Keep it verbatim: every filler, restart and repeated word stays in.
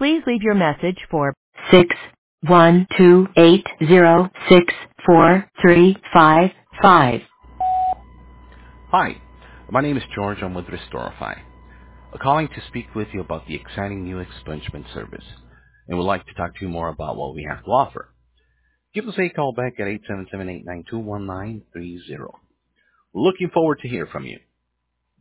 Please leave your message for six one two eight zero six four three five five. Hi, my name is George. I'm with Restorify. I'm calling to speak with you about the exciting new expungement service, and would like to talk to you more about what we have to offer. Give us a call back at eight seven seven, eight nine two, one nine three zero. Looking forward to hear from you.